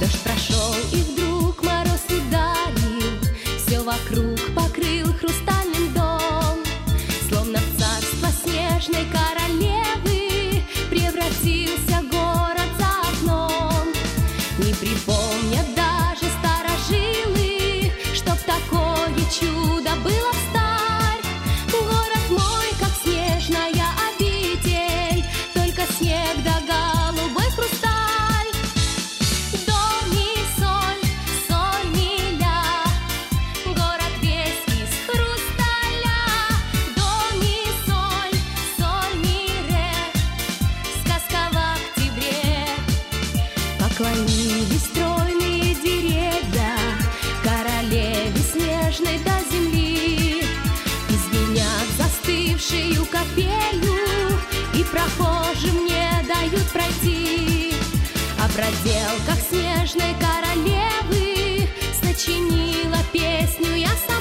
Дождь прошел, и вдруг мороз ударил, все вокруг покрыл хрустальным дом. Словно в царство снежной королевы превратился город за окном. Не припомнят даже старожилы, чтоб такое чудо было встарь. Город мой, как снежная обитель, только снег да голубой хрусталь. До ми соль, соль ми ля, город весь из хрусталя. До ми соль, соль ми ре, сказка в октябре. Поклонились стройные деревья королеве снежной до земли, и звенят застывшую капелью, и прохожим не дают пройти. О проделках снежной королевы сочинила песню я сама.